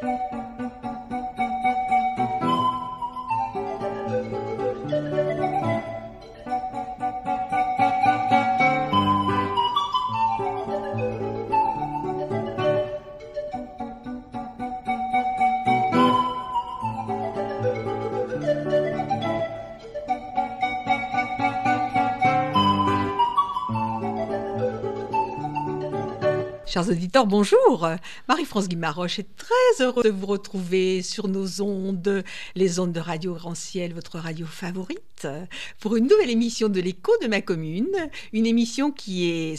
Chers auditeurs, bonjour. Marie-France Guimaroche est très heureuse de vous retrouver sur nos ondes, les ondes de Radio Grand Ciel, votre radio favorite, pour une nouvelle émission de l'Écho de ma commune, une émission qui est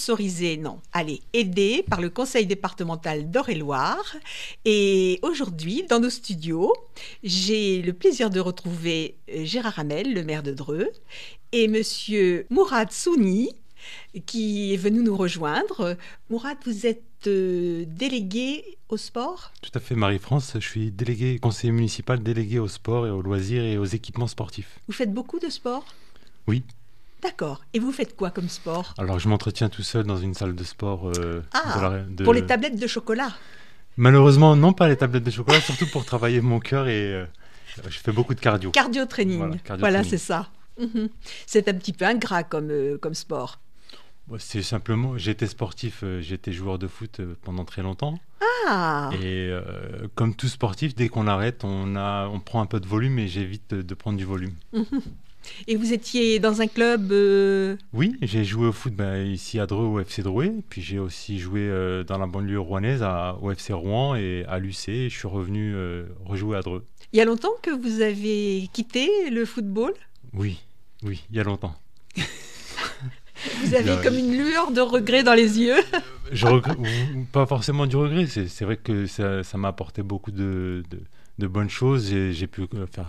aidée par le Conseil départemental d'Eure-et-Loir. Et aujourd'hui, dans nos studios, j'ai le plaisir de retrouver Gérard Hamel, le maire de Dreux, et monsieur Mourad Souni, qui est venu nous rejoindre. Mourad, vous êtes délégué au sport ? Tout à fait, Marie-France. Je suis conseiller municipal délégué au sport et aux loisirs et aux équipements sportifs. Vous faites beaucoup de sport ? Oui. D'accord. Et vous faites quoi comme sport ? Alors, je m'entretiens tout seul dans une salle de sport. Pour les tablettes de chocolat ? Malheureusement, non, pas les tablettes de chocolat, surtout pour travailler mon cœur et je fais beaucoup de cardio. Cardio-training. Voilà, c'est ça. C'est un petit peu ingrat comme sport. C'est simplement, j'étais sportif, j'étais joueur de foot pendant très longtemps. Ah. Et comme tout sportif, dès qu'on arrête, on prend un peu de volume et j'évite de prendre du volume. Et vous étiez dans un club Oui, j'ai joué au foot ici à Dreux au FC Drouet. Puis j'ai aussi joué dans la banlieue rouennaise au FC Rouen et à l'UC. Et je suis revenu rejouer à Dreux. Il y a longtemps que vous avez quitté le football ? Oui, il y a longtemps. Vous avez comme une lueur de regret dans les yeux. Je regrette, pas forcément du regret, c'est vrai que ça m'a apporté beaucoup de bonnes choses. J'ai pu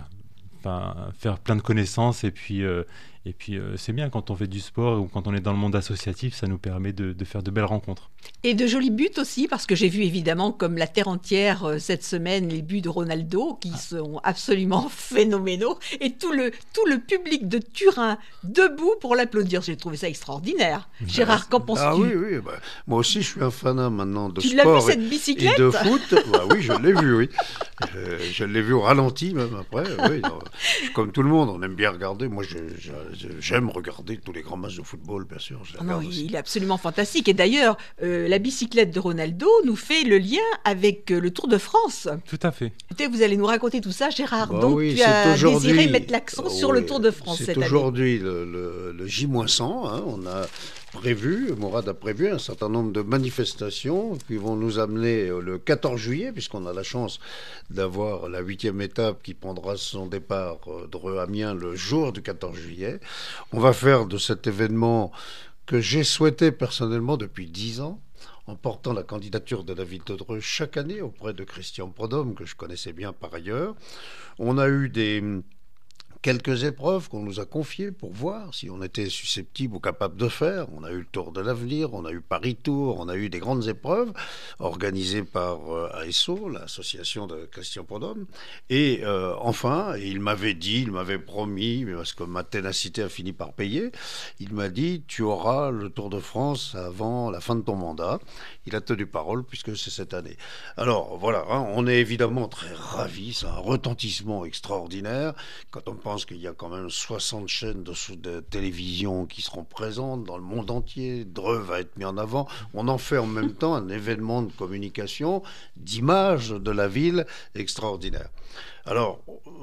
faire plein de connaissances et puis c'est bien quand on fait du sport ou quand on est dans le monde associatif, ça nous permet de faire de belles rencontres. Et de jolis buts aussi, parce que j'ai vu évidemment comme la terre entière cette semaine les buts de Ronaldo qui sont absolument phénoménaux et tout le public de Turin debout pour l'applaudir. J'ai trouvé ça extraordinaire. Gérard, qu'en penses-tu ? Ah oui, moi aussi je suis un fanat maintenant de sport. Tu l'as vu cette bicyclette ? Et de foot. Oui, je l'ai vu, oui. Je l'ai vu au ralenti même après. Oui, comme tout le monde, on aime bien regarder. Moi, j'aime regarder tous les grands matchs de football, bien sûr. Il est absolument fantastique. Et d'ailleurs, la bicyclette de Ronaldo nous fait le lien avec le Tour de France. Tout à fait. Écoutez, vous allez nous raconter tout ça, Gérard. Donc, oui, tu as désiré mettre l'accent sur le Tour de France cette année. C'est aujourd'hui le J-100. On a Mourad a prévu un certain nombre de manifestations qui vont nous amener le 14 juillet, puisqu'on a la chance d'avoir la 8e étape qui prendra son départ Dreux-Amiens le jour du 14 juillet. On va faire de cet événement que j'ai souhaité personnellement depuis 10 ans, en portant la candidature de la ville de Dreux chaque année auprès de Christian Prudhomme, que je connaissais bien par ailleurs. On a eu quelques épreuves qu'on nous a confiées pour voir si on était susceptible ou capable de faire. On a eu le Tour de l'Avenir, on a eu Paris Tour, on a eu des grandes épreuves organisées par ASO, l'association de Christian Prudhomme. Et enfin, il m'avait promis, parce que ma ténacité a fini par payer, il m'a dit, tu auras le Tour de France avant la fin de ton mandat. Il a tenu parole puisque c'est cette année. Alors voilà, on est évidemment très ravis, c'est un retentissement extraordinaire quand on pense qu'il y a quand même 60 chaînes de télévision qui seront présentes dans le monde entier. Dreux va être mis en avant. On en fait en même temps un événement de communication, d'image de la ville extraordinaire. Alors,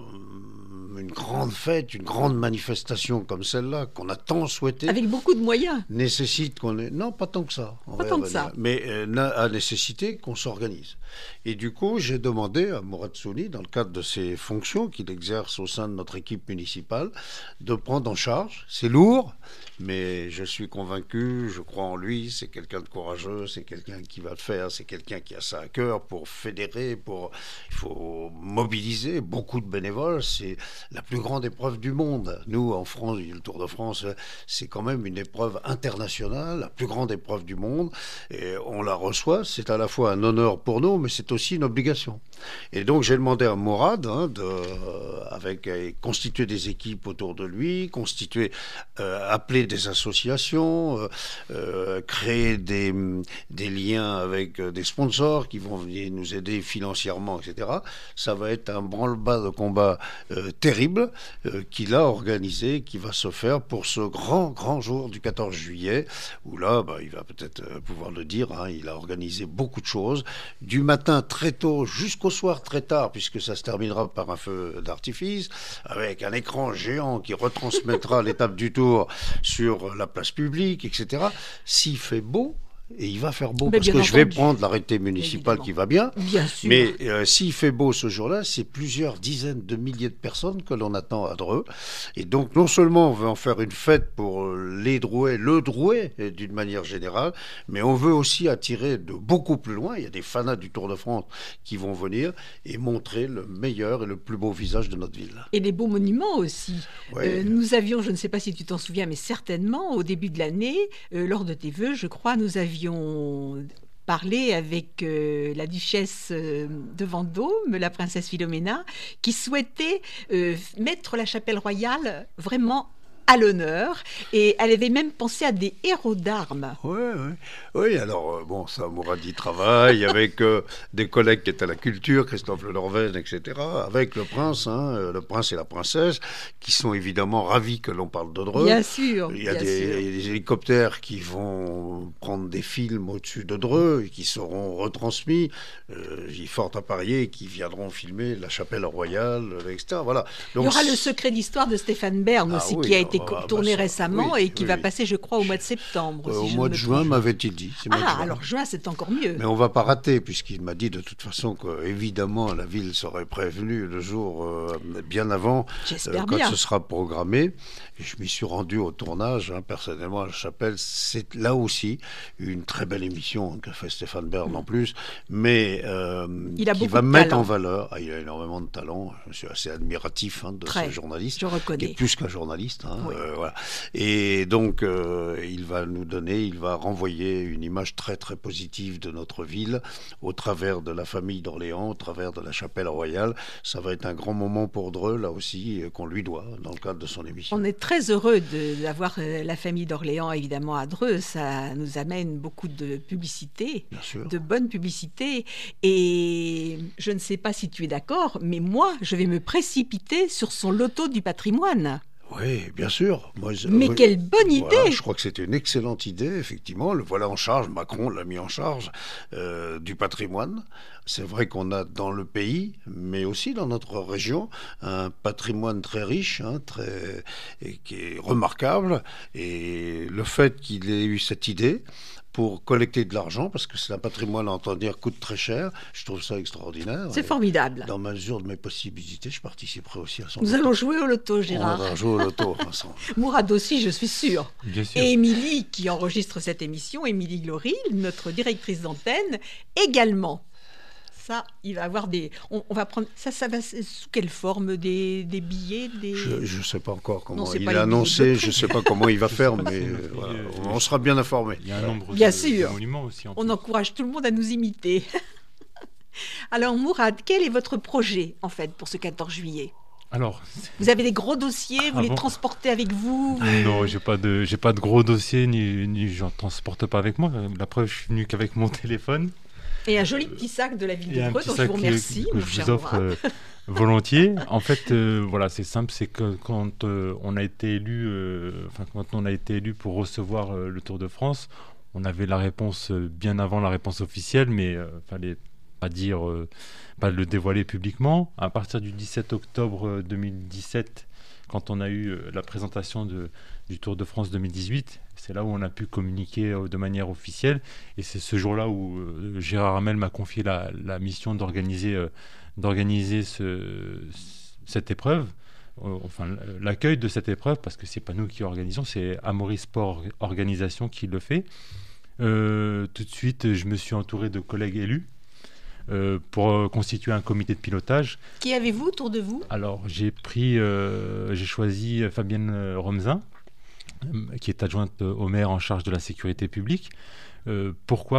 une grande fête, une grande manifestation comme celle-là, qu'on a tant souhaité... Avec beaucoup de moyens. Nécessite qu'on ait... Non, pas tant que ça. Pas tant que ça. Mais a nécessité qu'on s'organise. Et du coup, j'ai demandé à Mourad Souni, dans le cadre de ses fonctions qu'il exerce au sein de notre équipe municipale, de prendre en charge. C'est lourd, mais je suis convaincu, je crois en lui, c'est quelqu'un de courageux, c'est quelqu'un qui va le faire, c'est quelqu'un qui a ça à cœur pour fédérer, il faut mobiliser beaucoup de bénévoles. C'est la plus grande épreuve du monde. Nous, en France, le Tour de France, c'est quand même une épreuve internationale, la plus grande épreuve du monde, et on la reçoit. C'est à la fois un honneur pour nous, mais c'est aussi une obligation. Et donc, j'ai demandé à Mourad constituer des équipes autour de lui, appeler des associations, créer des liens avec des sponsors qui vont venir nous aider financièrement, etc. Ça va être un branle-bas de combat terrible qu'il a organisé, qui va se faire pour ce grand jour du 14 juillet, où là, il va peut-être pouvoir le dire, il a organisé beaucoup de choses, du matin très tôt jusqu'au soir très tard, puisque ça se terminera par un feu d'artifice, avec un écran géant qui retransmettra l'étape du Tour sur la place publique, etc. S'il fait beau, et il va faire beau, parce que je vais prendre l'arrêté municipal qui va bien. Bien sûr. Mais s'il fait beau ce jour-là, c'est plusieurs dizaines de milliers de personnes que l'on attend à Dreux. Et donc, non seulement on veut en faire une fête pour les Drouais, le Drouais d'une manière générale, mais on veut aussi attirer de beaucoup plus loin. Il y a des fanats du Tour de France qui vont venir et montrer le meilleur et le plus beau visage de notre ville. Et les beaux monuments aussi. Ouais. Nous avions, je ne sais pas si tu t'en souviens, mais certainement, au début de l'année, lors de tes vœux, je crois, nous avions parlé avec la duchesse de Vendôme, la princesse Philomena, qui souhaitait mettre la chapelle royale vraiment à l'honneur, et elle avait même pensé à des héros d'armes. Oui, alors, ça, Mourad y travaille, avec des collègues qui étaient à la culture, Christophe Lenorvaine, etc., avec le prince et la princesse, qui sont évidemment ravis que l'on parle de Dreux. Bien sûr. Il y a des hélicoptères qui vont prendre des films au-dessus de Dreux, et qui seront retransmis, j'ai fort à parier, qui viendront filmer la chapelle royale, etc. Voilà. Donc, il y aura le secret d'histoire de Stéphane Bern aussi, qui a été tourné récemment et qui va passer, je crois, au mois de septembre. Au mois de juin, m'avait-il dit. Alors juin, c'est encore mieux. Mais on ne va pas rater, puisqu'il m'a dit de toute façon qu'évidemment, la ville serait prévenue le jour bien avant, quand ce sera programmé. Et je m'y suis rendu au tournage, personnellement, à la chapelle. C'est là aussi une très belle émission qu'a fait Stéphane Bern en plus, mais qui va mettre en valeur. Il a énormément de talent. Je suis assez admiratif de ce journaliste, qui est plus qu'un journaliste. Voilà. Et donc, il va renvoyer une image très très positive de notre ville au travers de la famille d'Orléans, au travers de la chapelle royale. Ça va être un grand moment pour Dreux, là aussi, qu'on lui doit dans le cadre de son émission. On est très heureux d'avoir la famille d'Orléans évidemment à Dreux. Ça nous amène beaucoup de publicité, de bonne publicité. Et je ne sais pas si tu es d'accord, mais moi, je vais me précipiter sur son loto du patrimoine. Oui, bien sûr. Mais quelle bonne idée! Je crois que c'était une excellente idée, effectivement. Le voilà en charge, Macron l'a mis en charge du patrimoine. C'est vrai qu'on a dans le pays, mais aussi dans notre région, un patrimoine très riche, qui est remarquable. Et le fait qu'il ait eu cette idée pour collecter de l'argent, parce que c'est un patrimoine, à entendre dire, coûte très cher. Je trouve ça extraordinaire. C'est formidable. Dans ma mesure de mes possibilités, je participerai aussi à son Nous allons jouer au loto, Gérard. On va jouer au loto ensemble. Mourad aussi, je suis sûre. Bien sûr. Et Émilie, qui enregistre cette émission, Émilie Gloril, notre directrice d'antenne, également. Ça, il va avoir on va prendre ça va sous quelle forme, des billets, Je ne sais pas encore comment il a annoncé, je ne sais pas comment il va faire, mais on sera bien informé. Il y a un nombre de monuments aussi. On encourage tout le monde à nous imiter. Alors Mourad, quel est votre projet en fait pour ce 14 juillet ? Alors, vous avez des gros dossiers, vous les transportez avec vous? Non, j'ai pas de gros dossiers, ni j'en transporte pas avec moi. La preuve, je suis venu qu'avec mon téléphone. Et un joli petit sac de la ville de Dreux, dont je vous remercie. Que je vous offre volontiers. En fait, c'est simple, c'est que quand on a été élu, pour recevoir le Tour de France, on avait la réponse bien avant la réponse officielle, mais fallait pas le dévoiler publiquement. À partir du 17 octobre 2017, quand on a eu la présentation du Tour de France 2018, c'est là où on a pu communiquer de manière officielle. Et c'est ce jour-là où Gérard Hamel m'a confié la mission d'organiser cette épreuve, l'accueil de cette épreuve, parce que c'est pas nous qui organisons, c'est Amaury Sport Organisation qui le fait. Tout de suite, je me suis entouré de collègues élus pour constituer un comité de pilotage. Qui avez-vous autour de vous ? Alors, j'ai choisi Fabienne Romezin, qui est adjointe au maire en charge de la sécurité publique. Pourquoi ?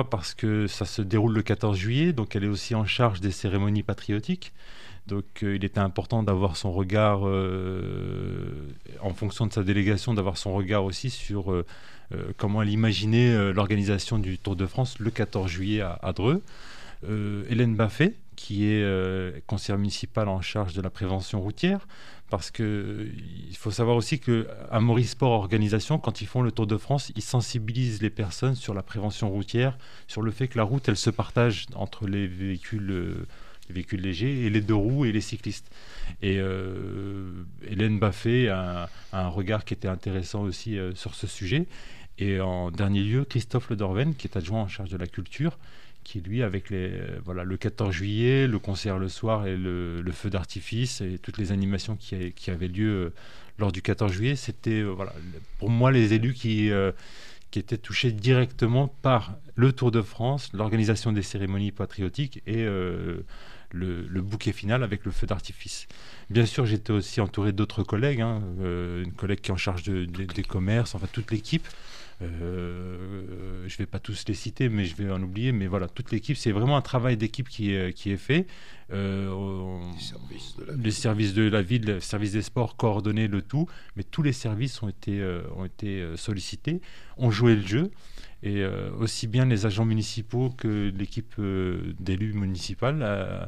Parce que ça se déroule le 14 juillet, donc elle est aussi en charge des cérémonies patriotiques. Donc il était important d'avoir son regard, en fonction de sa délégation, d'avoir son regard aussi sur comment elle imaginait l'organisation du Tour de France le 14 juillet à Dreux. Hélène Baffet, qui est conseillère municipale en charge de la prévention routière, parce qu'il faut savoir aussi qu'à Maurice Sport Organisation, quand ils font le Tour de France, ils sensibilisent les personnes sur la prévention routière, sur le fait que la route, elle se partage entre les véhicules légers et les deux roues et les cyclistes. Et Hélène Baffet a un regard qui était intéressant aussi sur ce sujet. Et en dernier lieu, Christophe Le Dorven, qui est adjoint en charge de la culture, qui lui, avec le 14 juillet, le concert le soir et le feu d'artifice et toutes les animations qui avaient lieu lors du 14 juillet, c'était pour moi les élus qui étaient touchés directement par le Tour de France, l'organisation des cérémonies patriotiques et le bouquet final avec le feu d'artifice. Bien sûr, j'étais aussi entouré d'autres collègues, une collègue qui est en charge des commerces, enfin toute l'équipe. Je ne vais pas tous les citer, mais je vais en oublier. Mais voilà, toute l'équipe, c'est vraiment un travail d'équipe qui est fait. Les services de la ville, les services des sports, coordonner le tout. Mais tous les services ont été sollicités, ont joué le jeu. Et aussi bien les agents municipaux que l'équipe d'élus municipales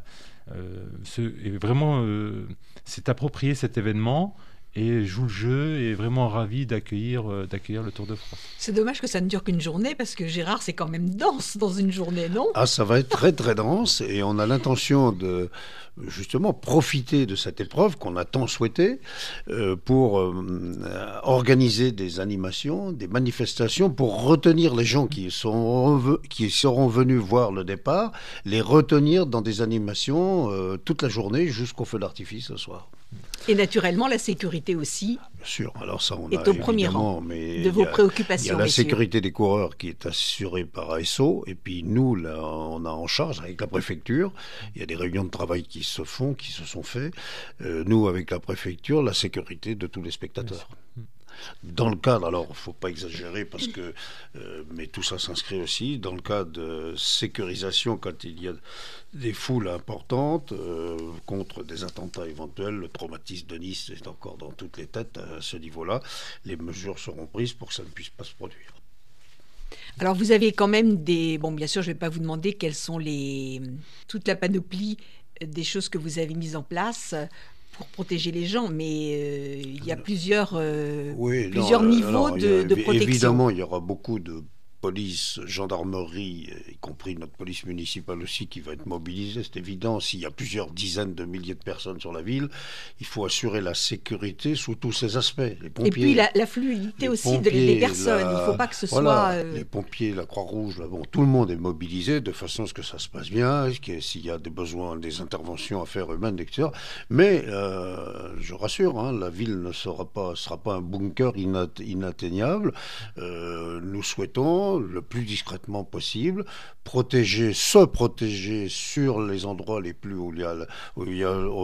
s'est approprié cet événement et joue le jeu et est vraiment ravi d'accueillir le Tour de France. C'est dommage que ça ne dure qu'une journée, parce que Gérard, c'est quand même dense dans une journée, non ? Ah, ça va être très très dense, et on a l'intention de justement profiter de cette épreuve qu'on a tant souhaitée pour organiser des animations, des manifestations, pour retenir les gens qui seront venus voir le départ, les retenir dans des animations toute la journée jusqu'au feu d'artifice ce soir. Et naturellement, la sécurité aussi. Bien sûr, alors ça, on est au premier rang de vos préoccupations. Il y a la sécurité des coureurs qui est assurée par ASO, et puis nous, là, on a en charge avec la préfecture. Il y a des réunions de travail qui se sont faites. Nous, avec la préfecture, la sécurité de tous les spectateurs. Dans le cadre, alors il ne faut pas exagérer parce que, mais tout ça s'inscrit aussi dans le cadre de sécurisation quand il y a des foules importantes contre des attentats éventuels. Le traumatisme de Nice est encore dans toutes les têtes à ce niveau-là. Les mesures seront prises pour que ça ne puisse pas se produire. Alors vous avez quand même bien sûr je ne vais pas vous demander quelles sont toute la panoplie des choses que vous avez mises en place pour protéger les gens, mais il y a plusieurs niveaux de protection. Évidemment, il y aura beaucoup de police, gendarmerie, y compris notre police municipale aussi, qui va être mobilisée, c'est évident. S'il y a plusieurs dizaines de milliers de personnes sur la ville, il faut assurer la sécurité sous tous ses aspects. Les pompiers, et puis la fluidité aussi des personnes. Il ne faut pas que ce soit... Les pompiers, la Croix-Rouge, tout le monde est mobilisé de façon à ce que ça se passe bien, s'il y a des besoins, des interventions à faire humaines, etc. Mais, je rassure, la ville ne sera pas un bunker inatteignable. Nous souhaitons le plus discrètement possible, se protéger sur les endroits les plus où il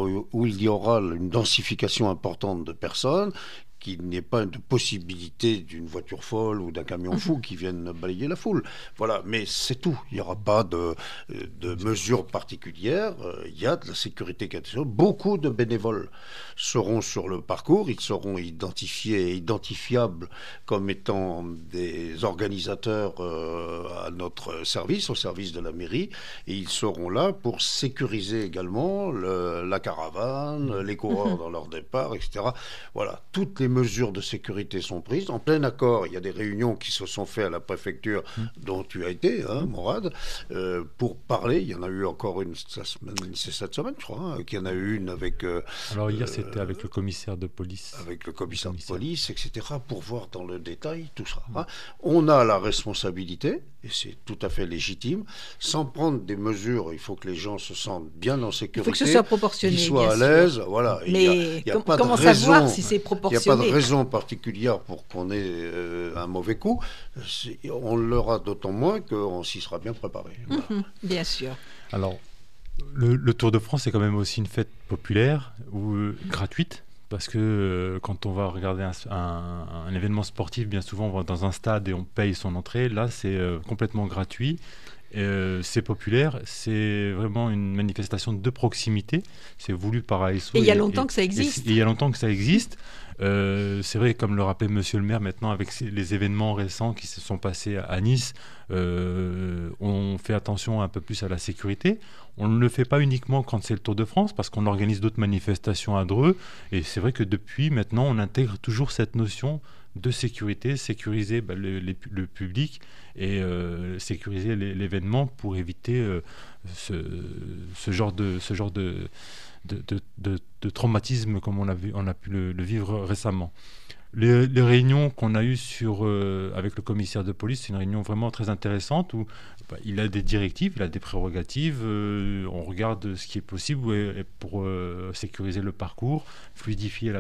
y aura une densification importante de personnes, qu'il n'y ait pas de possibilité d'une voiture folle ou d'un camion fou qui vienne balayer la foule. Voilà, mais c'est tout. Il n'y aura pas de mesures particulières. Il y a de la sécurité. Beaucoup de bénévoles seront sur le parcours. Ils seront identifiés et identifiables comme étant des organisateurs à notre service, au service de la mairie. Et ils seront là pour sécuriser également la caravane, les coureurs dans leur départ, etc. Voilà, toutes les mesures de sécurité sont prises en plein accord. Il y a des réunions qui se sont faites à la préfecture dont tu as été, Morad, pour parler. Il y en a eu encore une c'est cette semaine, je crois, qu'il y en a eu une avec... Alors hier, c'était avec le commissaire de police. Avec le commissaire de police, etc., pour voir dans le détail tout ça. On a la responsabilité, et c'est tout à fait légitime, sans prendre des mesures. Il faut que les gens se sentent bien en sécurité. Il faut que ce soit proportionné, qu'ils soient à l'aise. Voilà. Mais comment savoir si c'est proportionné ? Il n'y a pas de raison particulière pour qu'on ait un mauvais coup. On l'aura d'autant moins qu'on s'y sera bien préparé. Voilà. Bien sûr. Alors, le Tour de France, c'est quand même aussi une fête populaire ou gratuite parce que quand on va regarder un événement sportif, bien souvent on va dans un stade et on paye son entrée. Là, c'est complètement gratuit. C'est populaire, c'est vraiment une manifestation de proximité. C'est voulu par ASO. Et il y a longtemps que ça existe. Et il y a longtemps que ça existe. C'est vrai, comme le rappelait Monsieur le maire, maintenant avec les événements récents qui se sont passés à Nice, on fait attention un peu plus à la sécurité. On ne le fait pas uniquement quand c'est le Tour de France, parce qu'on organise d'autres manifestations à Dreux. Et c'est vrai que depuis maintenant, on intègre toujours cette notion de sécurité, sécuriser le public et sécuriser l'événement pour éviter ce genre de traumatisme comme on a pu le vivre récemment. Les réunions qu'on a eues avec le commissaire de police, c'est une réunion vraiment très intéressante où il a des directives, il a des prérogatives, on regarde ce qui est possible pour sécuriser le parcours, fluidifier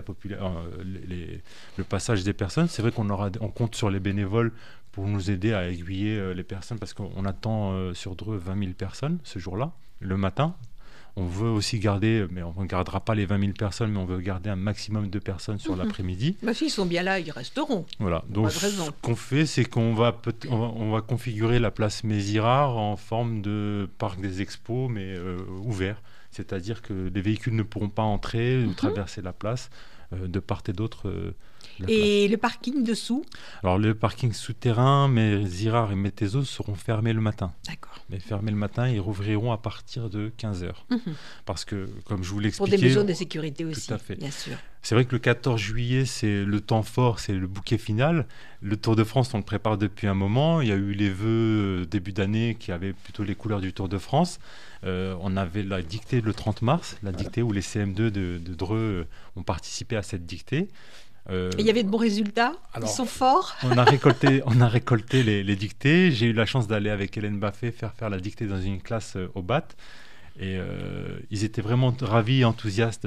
le passage des personnes. C'est vrai on compte sur les bénévoles pour nous aider à aiguiller les personnes parce qu'on attend sur Dreux 20 000 personnes ce jour-là, le matin. On veut aussi garder, mais on ne gardera pas les 20 000 personnes, mais on veut garder un maximum de personnes sur l'après-midi. Bah, s'ils sont bien là, ils resteront. Voilà. Donc, ce qu'on fait, c'est qu'on va configurer la place Mézirard en forme de parc des expos, mais ouvert. C'est-à-dire que les véhicules ne pourront pas entrer ou traverser la place de part et d'autre. Et le parking dessous ? Alors, le parking souterrain, Mézirard et Métézos seront fermés le matin. D'accord. Mais fermés le matin, ils rouvriront à partir de 15h. Parce que, comme je vous l'expliquais... Pour des mesures de sécurité aussi, tout à fait. Bien sûr. C'est vrai que le 14 juillet, c'est le temps fort, c'est le bouquet final. Le Tour de France, on le prépare depuis un moment. Il y a eu les vœux début d'année qui avaient plutôt les couleurs du Tour de France. On avait la dictée le 30 mars, la dictée où les CM2 de Dreux ont participé à cette dictée. Et il y avait de bons résultats. Ils sont forts. On a récolté les dictées. J'ai eu la chance d'aller avec Hélène Baffet faire la dictée dans une classe au BAT. Et ils étaient vraiment ravis, enthousiastes.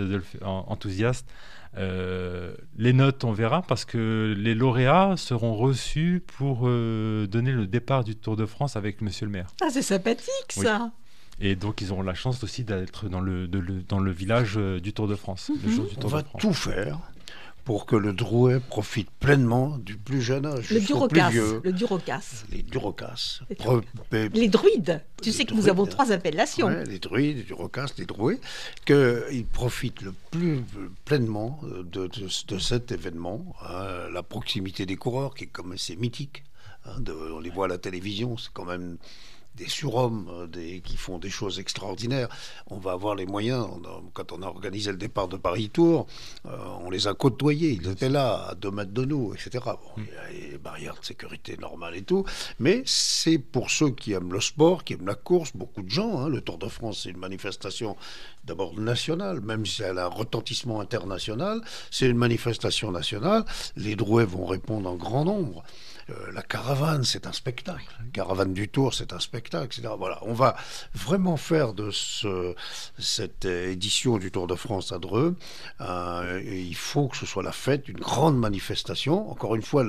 Les notes, on verra, parce que les lauréats seront reçus pour donner le départ du Tour de France avec Monsieur le maire. Ah, c'est sympathique, ça. Oui. Et donc, ils auront la chance aussi d'être dans le village du Tour de France. Le jour du Tour on va de France. tout faire pour que le Drouais profite pleinement du plus jeune âge le jusqu'au plus Durocasse, vieux. Le Durocasse. Les Durocasses. Les druides. Tu sais que nous avons 3 appellations. Ouais, les druides, les Durocasses, les Drouais. Qu'ils profitent le plus pleinement de cet événement. Hein, la proximité des coureurs, qui est comme assez mythique. Hein, on les voit à la télévision, c'est quand même... des surhommes qui font des choses extraordinaires. On va avoir les moyens. Quand on a organisé le départ de Paris-Tours, on les a côtoyés. Ils étaient là, à 2 mètres de nous, etc. Bon, il y a les barrières de sécurité normales et tout. Mais c'est pour ceux qui aiment le sport, qui aiment la course, beaucoup de gens. Hein. Le Tour de France, c'est une manifestation d'abord nationale, même si elle a un retentissement international. C'est une manifestation nationale. Les Drouais vont répondre en grand nombre. La caravane, c'est un spectacle. La caravane du Tour, c'est un spectacle, etc. Voilà, on va vraiment faire de cette édition du Tour de France à Dreux. Il faut que ce soit la fête, une grande manifestation. Encore une fois,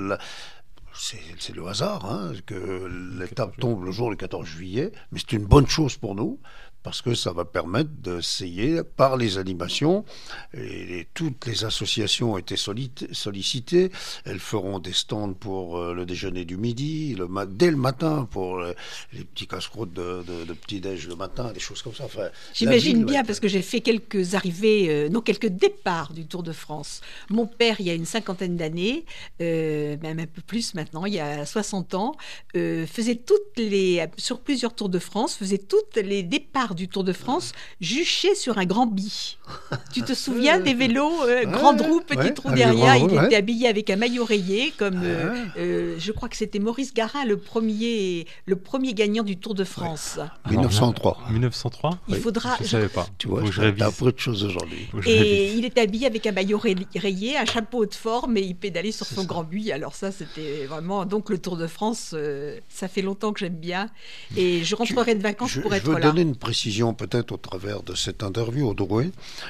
c'est le hasard hein, que l'étape tombe le jour du 14 juillet, mais c'est une bonne chose pour nous. Parce que ça va permettre d'essayer, par les animations, et toutes les associations ont été sollicitées, elles feront des stands pour le déjeuner du midi, dès le matin, pour les petits casse-croûtes de petit-déj le matin, des choses comme ça. Enfin, j'imagine bien, parce que j'ai fait quelques arrivées, quelques départs du Tour de France. Mon père, il y a une 50aine d'années, même un peu plus maintenant, il y a 60 ans, faisait sur plusieurs Tours de France, faisait toutes les départs du Tour de France juché sur un grand bi. Tu te souviens des vélos grande roue, petite roue derrière. Il était habillé avec un maillot rayé, comme je crois que c'était Maurice Garin, le premier gagnant du Tour de France. 1903. 1903 Il faudra. Je ne savais pas. Tu vois, t'as appris de choses aujourd'hui. Et il était habillé avec un maillot rayé, un chapeau de forme, et il pédalait sur son grand bi. Alors ça, c'était vraiment... Donc le Tour de France, ça fait longtemps que j'aime bien. Et je rentrerai de vacances pour être là. Je veux donner une précision peut-être au travers de cette interview au Drouais.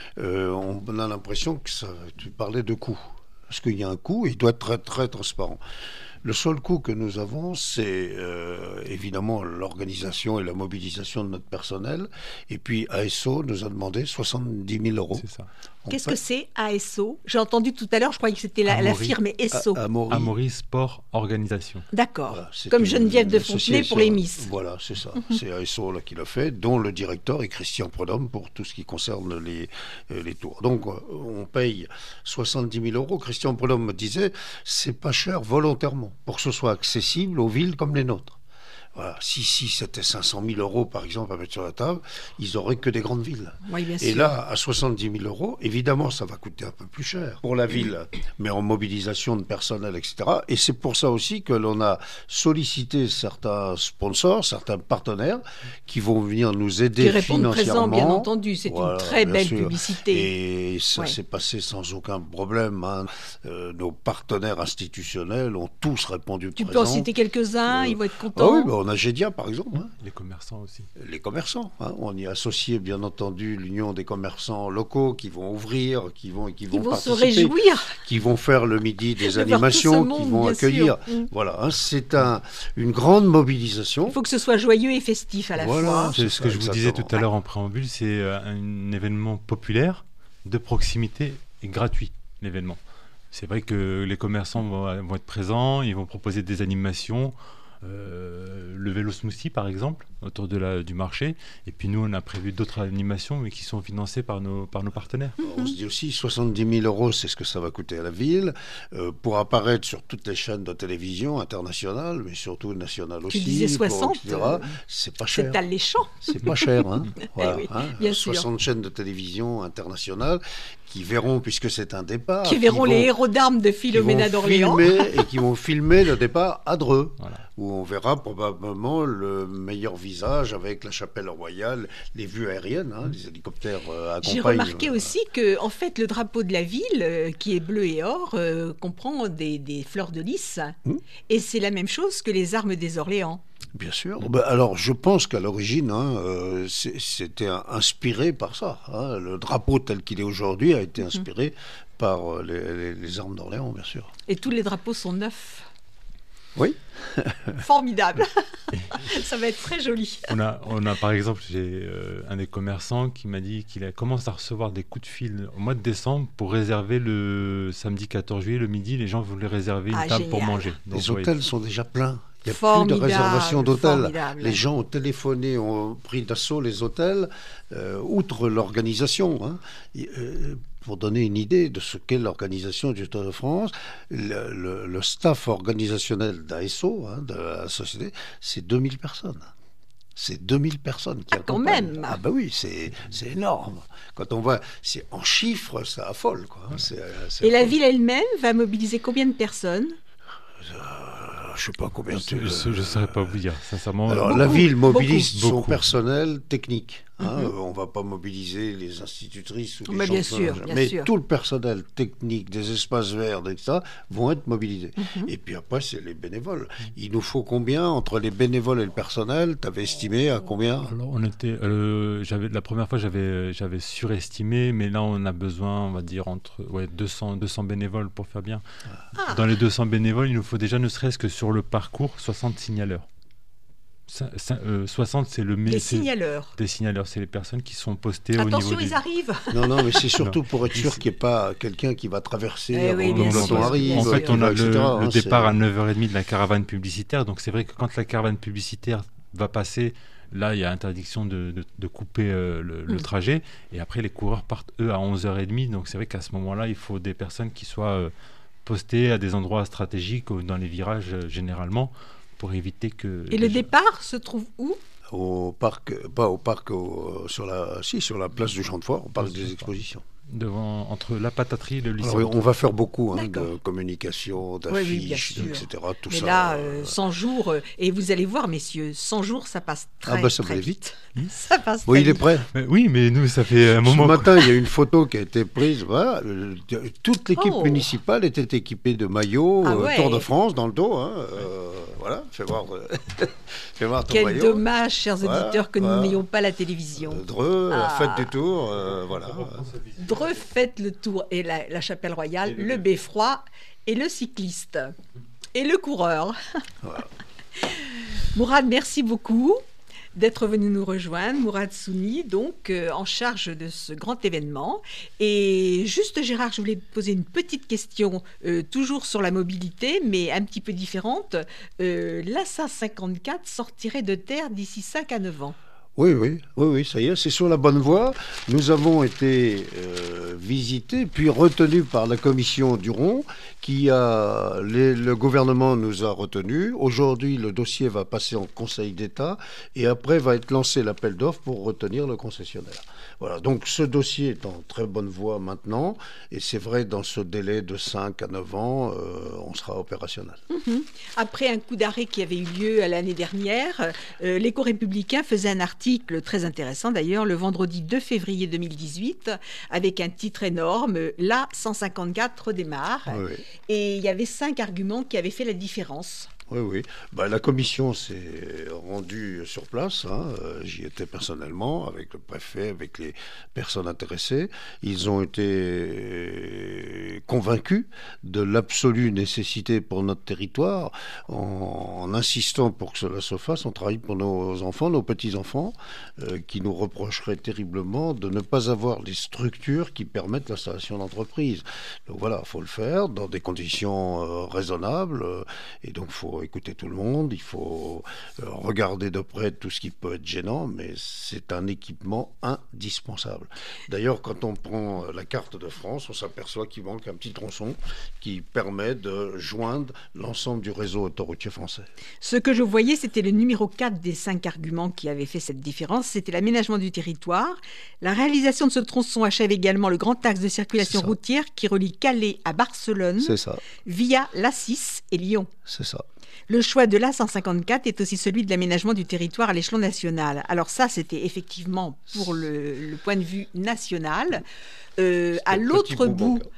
On a l'impression que tu parlais de coût. Parce qu'il y a un coût, il doit être très, très transparent. Le seul coût que nous avons, c'est évidemment l'organisation et la mobilisation de notre personnel. Et puis ASO nous a demandé 70 000 euros. C'est ça. Qu'est-ce que c'est ASO? J'ai entendu tout à l'heure, je croyais que c'était la firme ESSO. Amaury Sport Organisation. D'accord. Voilà, comme Geneviève de Fontenay pour les Miss. Voilà, c'est ça. C'est ASO là, qui l'a fait, dont le directeur est Christian Prudhomme pour tout ce qui concerne les tours. Donc on paye 70 000 euros. Christian Prudhomme me disait, c'est pas cher volontairement, pour que ce soit accessible aux villes comme les nôtres. Voilà. Si c'était 500 000 euros, par exemple, à mettre sur la table, ils n'auraient que des grandes villes. Oui, bien sûr. Et là, à 70 000 euros, évidemment, ça va coûter un peu plus cher pour la ville, mais en mobilisation de personnel, etc. Et c'est pour ça aussi que l'on a sollicité certains sponsors, certains partenaires qui vont venir nous aider qui répondent financièrement. Présent, bien entendu. C'est une très belle publicité. Et ça s'est passé sans aucun problème. Hein. Nos partenaires institutionnels ont tous répondu présent. Tu peux en citer quelques-uns, ils vont être contents. Ah oui, on a Gédia, par exemple. Hein. Les commerçants aussi. Les commerçants. Hein. On y a associé, bien entendu, l'Union des commerçants locaux qui vont ouvrir, qui vont participer, se réjouir. Qui vont faire le midi des animations, qui vont accueillir. Voilà, hein, c'est une grande mobilisation. Il faut que ce soit joyeux et festif à la fois. C'est ce que je vous disais tout à l'heure en préambule, c'est un événement populaire, de proximité et gratuit, l'événement. C'est vrai que les commerçants vont être présents, ils vont proposer des animations, le vélo smoothie par exemple autour du marché, et puis nous on a prévu d'autres animations mais qui sont financées par nos partenaires. On se dit aussi 70 000 euros, c'est ce que ça va coûter à la ville pour apparaître sur toutes les chaînes de télévision internationales, mais surtout nationales aussi. Tu disais 60, c'est pas cher. C'est alléchant. C'est pas cher, hein. Voilà, oui, hein. bien 60 chaînes de télévision internationales qui verront, puisque c'est un départ, qui verront les héros d'armes de Philomena d'Orléans et qui vont filmer le départ à Dreux, voilà, où on verra probablement le meilleur visage avec la chapelle royale, les vues aériennes, hein, les hélicoptères accompagnent. J'ai remarqué aussi que, en fait, le drapeau de la ville, qui est bleu et or, comprend des fleurs de lys, et c'est la même chose que les armes des Orléans. Bien sûr. Alors, je pense qu'à l'origine, c'était inspiré par ça. Hein. Le drapeau tel qu'il est aujourd'hui a été inspiré par les armes d'Orléans, bien sûr. Et tous les drapeaux sont neufs. Oui. Formidable. Ça va être très joli. On a par exemple, j'ai un des commerçants qui m'a dit qu'il commence à recevoir des coups de fil au mois de décembre pour réserver le samedi 14 juillet, le midi, les gens voulaient réserver une table pour manger. Donc, les hôtels sont déjà pleins. Il n'y a formidable, plus de réservation d'hôtels. Formidable. Les gens ont téléphoné, ont pris d'assaut les hôtels, outre l'organisation. Hein. Pour donner une idée de ce qu'est l'organisation du Tour de France, le staff organisationnel d'ASO, hein, de la société, c'est 2000 personnes. C'est 2000 personnes qui accompagnent. Quand même. Ah bah oui, c'est énorme. Quand on voit, c'est en chiffres, ça affole, quoi. Hein, Et la ville elle-même va mobiliser combien de personnes ? Je ne sais pas combien. Je ne saurais pas vous dire, sincèrement. Alors, la ville mobilise son beaucoup. personnel technique. Hein, on ne va pas mobiliser les institutrices ou les bien chanteurs, sûr, bien mais sûr. tout le personnel technique des espaces verts, etc., vont être mobilisés. Et puis après, c'est les bénévoles. Il nous faut combien entre les bénévoles et le personnel? Tu avais estimé à combien? Alors, on était, la première fois, j'avais surestimé, mais là, on a besoin, on va dire, entre 200 bénévoles pour faire bien. Ah. Dans les 200 bénévoles, il nous faut déjà, ne serait-ce que sur le parcours, 60 signaleurs. 60, c'est le Des signaleurs. Des signaleurs, c'est les personnes qui sont postées au niveau Attention, ils arrivent. Non, mais c'est surtout pour être sûr qu'il n'y ait pas quelqu'un qui va traverser Eh oui, avant bien que le sûr, peloton arrive. En fait, on a etc., le départ à 9h30 de la caravane publicitaire. Donc, c'est vrai que quand la caravane publicitaire va passer, là, il y a interdiction de couper le trajet. Et après, les coureurs partent, eux, à 11h30. Donc, c'est vrai qu'à ce moment-là, il faut des personnes qui soient postées à des endroits stratégiques, dans les virages, généralement, pour éviter que... Et le départ se trouve où ? Au parc, pas au parc, sur la place du Champ de Foire, au parc des expositions. Entre la pataterie et le lycée. Alors, on va faire beaucoup de communication, d'affiches, oui, etc. Tout mais ça. là, 100 jours, et vous allez voir, messieurs, 100 jours, ça passe très, ça très va vite. Ça passe Oui, très il est vite. prêt. Oui, mais nous, ça fait un moment... Ce matin, il y a une photo qui a été prise. Voilà, toute l'équipe municipale était équipée de maillots Tour de France dans le dos. Hein, voilà, fais voir ton Quel maillot. dommage, chers auditeurs, que nous n'ayons pas la télévision. Dreux, fête du Tour, voilà. Dreux fête le Tour et la Chapelle Royale, le beffroi et le cycliste. Et le coureur. Voilà. Mourad, merci beaucoup d'être venu nous rejoindre. Mourad Souni, donc en charge de ce grand événement. Et juste, Gérard, je voulais poser une petite question, toujours sur la mobilité, mais un petit peu différente. L'ASA 54 sortirait de terre d'ici 5 à 9 ans. Oui, ça y est, c'est sur la bonne voie. Nous avons été visités, puis retenus par la commission Duron, le gouvernement nous a retenus. Aujourd'hui, le dossier va passer en Conseil d'État et après va être lancé l'appel d'offres pour retenir le concessionnaire. Voilà, donc ce dossier est en très bonne voie maintenant, et c'est vrai, dans ce délai de 5 à 9 ans, on sera opérationnel. Après un coup d'arrêt qui avait eu lieu l'année dernière, l'Éco-Républicain faisait un article très intéressant d'ailleurs, le vendredi 2 février 2018, avec un titre énorme, « La 154 redémarre ». Et il y avait 5 arguments qui avaient fait la différence. Oui. La commission s'est rendue sur place. J'y étais personnellement avec le préfet, avec les personnes intéressées. Ils ont été convaincus de l'absolue nécessité pour notre territoire. En insistant pour que cela se fasse, on travaille pour nos enfants, nos petits-enfants, qui nous reprocheraient terriblement de ne pas avoir les structures qui permettent l'installation d'entreprises. Donc voilà, il faut le faire dans des conditions raisonnables. Et donc, il faut écouter tout le monde, il faut regarder de près tout ce qui peut être gênant, mais c'est un équipement indispensable. D'ailleurs, quand on prend la carte de France, on s'aperçoit qu'il manque un petit tronçon qui permet de joindre l'ensemble du réseau autoroutier français. Ce que je voyais, c'était le numéro 4 des 5 arguments qui avaient fait cette différence, c'était l'aménagement du territoire. La réalisation de ce tronçon achève également le grand axe de circulation routière qui relie Calais à Barcelone, via l'A6 et Lyon. C'est ça. Le choix de l'A154 est aussi celui de l'aménagement du territoire à l'échelon national. Alors ça, c'était effectivement pour le point de vue national. À l'autre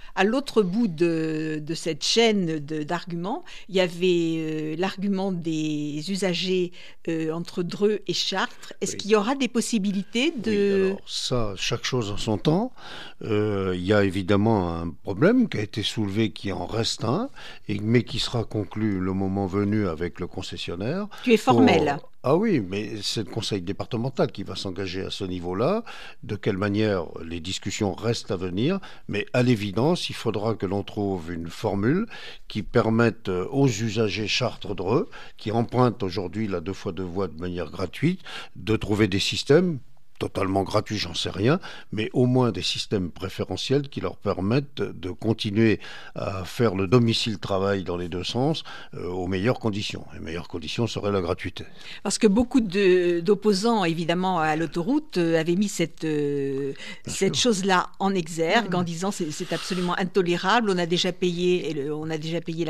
bout de cette chaîne d'arguments, il y avait l'argument des usagers entre Dreux et Chartres. Est-ce qu'il y aura des possibilités de... Oui, alors ça, chaque chose en son temps. Il y a évidemment un problème qui a été soulevé, qui en reste un, mais qui sera conclu le moment venu avec le concessionnaire. Tu es formel. Ah oui, mais c'est le conseil départemental qui va s'engager à ce niveau-là. De quelle manière, les discussions restent à venir, mais à l'évidence, il faudra que l'on trouve une formule qui permette aux usagers Chartres-Dreux, qui empruntent aujourd'hui la 2x2 voies de manière gratuite, de trouver des systèmes totalement gratuits, j'en sais rien, mais au moins des systèmes préférentiels qui leur permettent de continuer à faire le domicile-travail dans les deux sens aux meilleures conditions. Les meilleures conditions seraient la gratuité. Parce que beaucoup d'opposants, évidemment, à l'autoroute avaient mis cette chose-là en exergue en disant c'est absolument intolérable, on a déjà payé la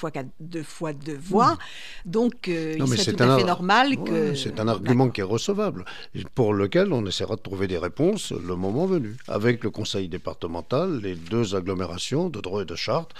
2x2 voies, donc il serait tout à fait normal que... C'est un argument qui est recevable, pour lequel on essaiera de trouver des réponses le moment venu. Avec le conseil départemental, les deux agglomérations de Dreux et de Chartres,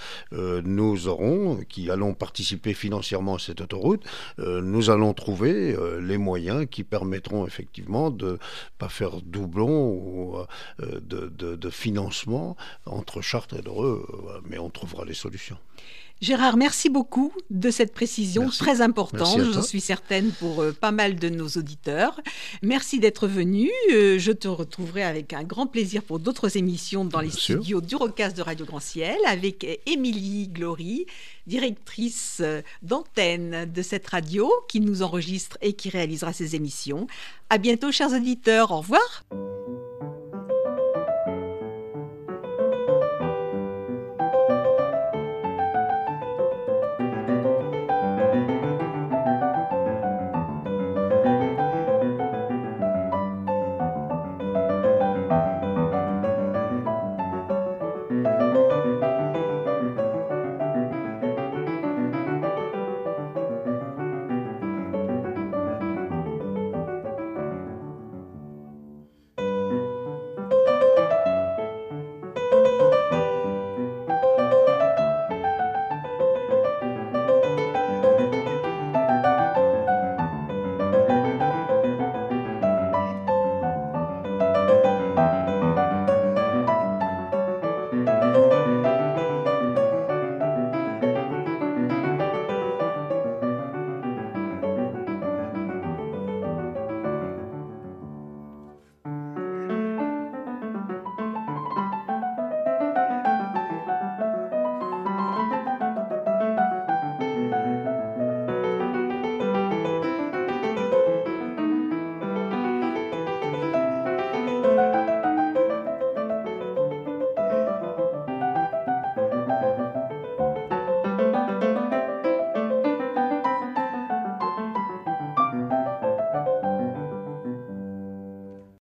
qui allons participer financièrement à cette autoroute, nous allons trouver les moyens qui permettront effectivement de ne pas faire doublon ou de financement entre Chartres et Dreux, mais on trouvera les solutions. Gérard, merci beaucoup de cette précision très importante, j'en suis certaine, pour pas mal de nos auditeurs. Merci d'être venu. Je te retrouverai avec un grand plaisir pour d'autres émissions dans les studios du Rocast de Radio Grand Ciel avec Émilie Glory, directrice d'antenne de cette radio qui nous enregistre et qui réalisera ces émissions. À bientôt, chers auditeurs. Au revoir.